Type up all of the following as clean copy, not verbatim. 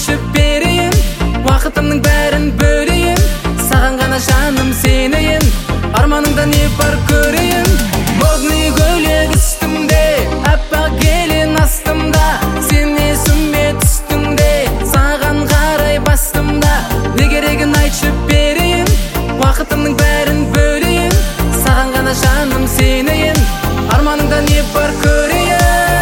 айтып берейін, уақытымның бәрін бөлейін, саған ғана жаным сенейін, арманыңда не бар көрейін. Модный көйлек үстімде, аппақ келін астымда, сен есіме түстіңде, саған қарай бастымда. Не керегін айтып берейін, уақытымның бәрін бөлейін, саған ғана жаным сенейін, арманыңда не бар көрейін.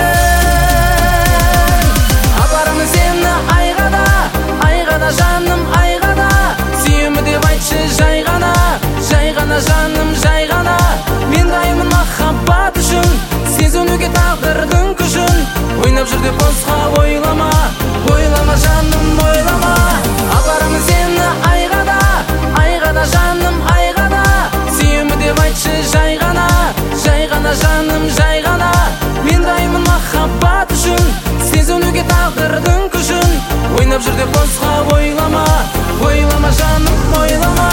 Апарамын сені айға да, жаным айға да, сүйемін деп айтшы жай ғана жаным жай ғана. Мен дайынмын махаббат үшін, сезінуге тағдырдың күшін. Ойнап жүр деп босқа ойлама, ойлама жаным ойлама. Апарамын сені айға да, жаным айға да, сүйемін деп айтшы жай ғана жаным жай ғана. Мен дайынмын махаббат үшін, сезінуге тағдырдың күшін. Ойнап жүр деп босқа ойлама, ойлама жаным ойлама.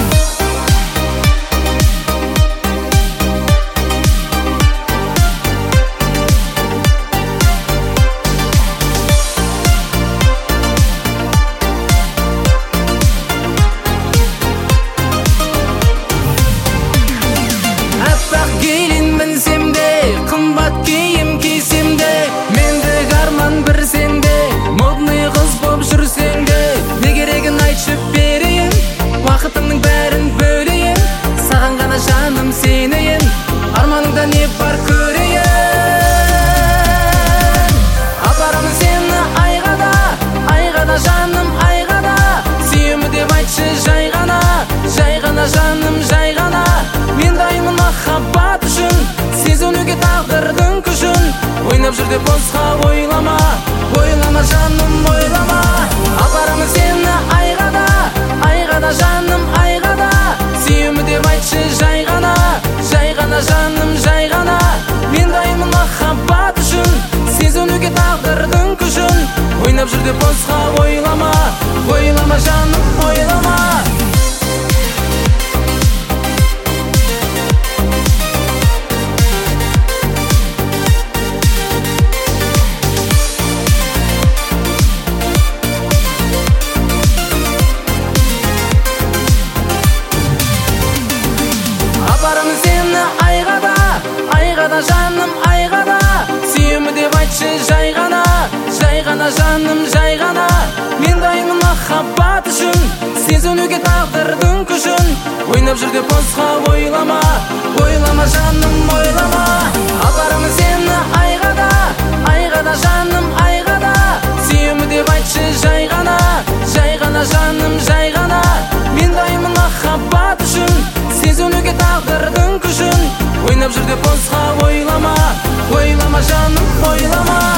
Уақытымның бәрін бөлейін, саған ғана жаным сенейін, арманыңда не бар көрейін. Апарамын сені айға да, жаным айға да, сүйемін деп айтшы жай ғана жаным жай ғана. Мен дайынмын махаббат үшін, сезінуге тағдырдың күшін. Ойнап жүр деп босқа ойлама, ойлама жаным ойлама. Апарамын сені айға да, жаным айға да, сүйемін деп айтшы жай ғана жаным жай ғана. Мен дайынмын махаббат үшін, сезінуге тағдырдың күшін. Ойнап жүр деп босқа ойлама, ойлама жаным ойлама. Апарамын сені айға да, жаным айға да, сүйемін деп айтшы жай ғана жаным жай ғана. Мен дайынмын махаббат үшін, сезінуге тағдырдың күшін. Ойнап жүр деп босқа ойлама, ойлама жаным ойлама. Апарамын сені айға да, жаным айға да, сүйемін деп айтшы жай ғана жаным жай ғана. Мен дайынмын махаббат үшін, сезінуге тағдырдың күшін. Ойнап жүр деп босқа ойлама, ойлама жаным ойлама.